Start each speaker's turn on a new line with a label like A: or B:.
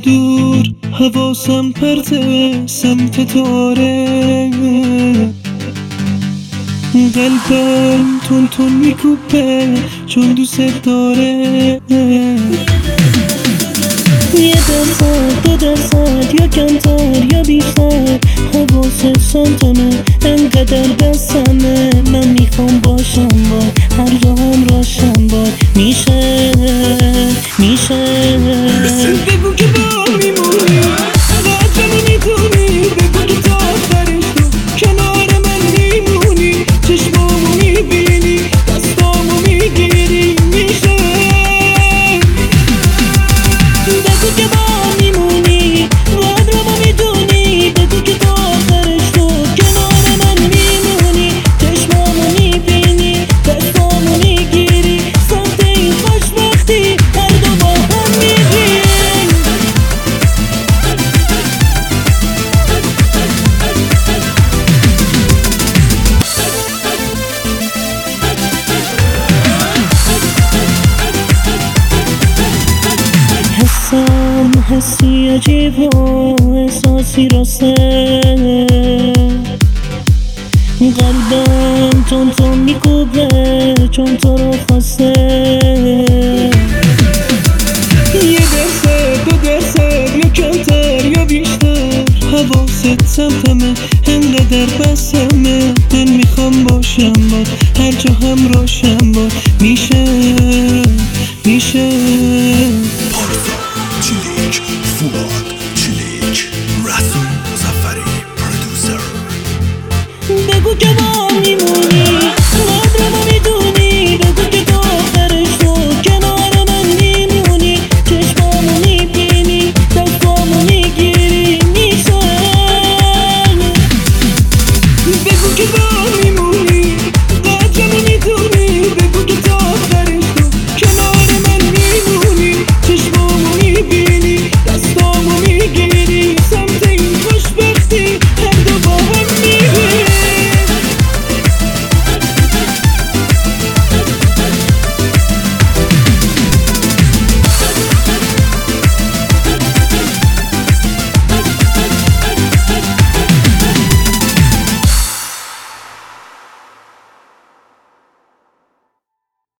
A: از دور حواسم پرته سمت تاره، قلبم تون تون میکوبه چون دوست داره.
B: یه درصد دو درصد یا کمتر یا بیشتر حواست سمتمه، انقدر بسمه. من میخوام باشم باد، هر جا هم راشم باد. میشه
A: بگو که با میمونی، قدر نمیتونی. بگو که تا آخرش تو کنار من میمونی، چشمامو میبینی دستامو میگیری. میشه
B: بگو که با میمونی، قدرمو میدونی. بگو که تا آخرش تو کنار من میمونی، چشمامو میبینی دستامو میگیری. سمت این خوشبختی هر دو با هم میریم. حسم حسی عجیب و احساسی راسته، قلبم تون تون میکوبه چون تو رو خواسته.
A: یه درصد دو درصد یا کمتر یا بیشتر حواست سمتمه، انقدر بسمه. من میخوام باشم باد، هر جا هم راشم باد. میشه